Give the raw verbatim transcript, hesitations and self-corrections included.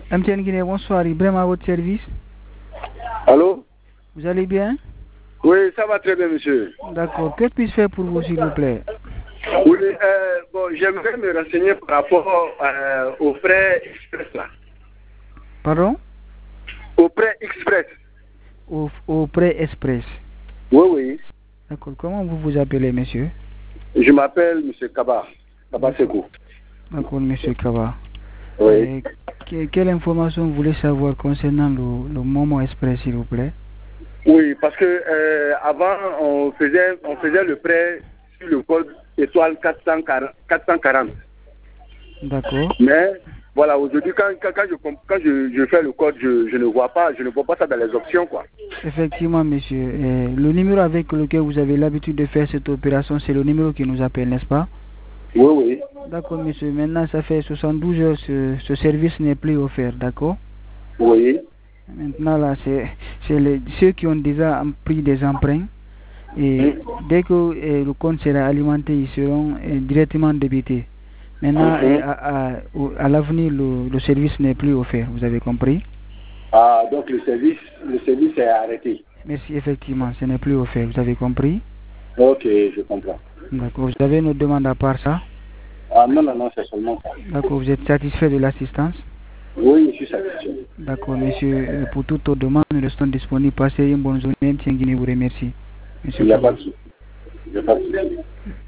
M T N Guinée, bonsoir. Ibrahim à votre service. Allô? Vous allez bien? Oui, ça va très bien, monsieur. D'accord. Que puis-je faire pour vous, s'il vous plaît? Oui, euh, bon, j'aimerais me renseigner par rapport euh, au prêt express là. Pardon? Au prêt express. Au, au prêt express. Oui, oui. D'accord. Comment vous vous appelez, monsieur? Je m'appelle monsieur Kaba. Kaba Sekou. D'accord, monsieur Kaba. Oui. Euh, que, quelle information vous voulez savoir concernant le, le Momo Express, s'il vous plaît? Oui, parce que euh, avant, on faisait, on faisait le prêt sur le code étoile quatre cent quarante. D'accord. Mais voilà, aujourd'hui, quand, quand, quand, je, quand je, je fais le code, je, je ne vois pas, je ne vois pas ça dans les options, quoi. Effectivement, monsieur. Euh, le numéro avec lequel vous avez l'habitude de faire cette opération, c'est le numéro qui nous appelle, n'est-ce pas? Oui, oui. D'accord, monsieur. Maintenant, ça fait soixante-douze heures, ce, ce service n'est plus offert, d'accord? Oui. Maintenant, là, c'est ceux qui ont déjà pris des emprunts. Et Mmh. dès que euh, le compte sera alimenté, ils seront euh, directement débités. Maintenant, Mmh. à, à, à l'avenir, le, le service n'est plus offert. Vous avez compris? Ah, donc le service, le service est arrêté. Merci, effectivement, ce n'est plus offert. Vous avez compris? Ok, je comprends. D'accord. Vous avez une autre demande à part ça? Ah non, non, non, c'est seulement ça. D'accord. Vous êtes satisfait de l'assistance? Oui, je suis satisfait. D'accord, monsieur. Pour toute autre demande, nous restons disponibles. Passez une bonne journée. M T N Guinée vous remercie. Monsieur Il n'y a pas Kaba. de souci. Il n'y a pas de souci.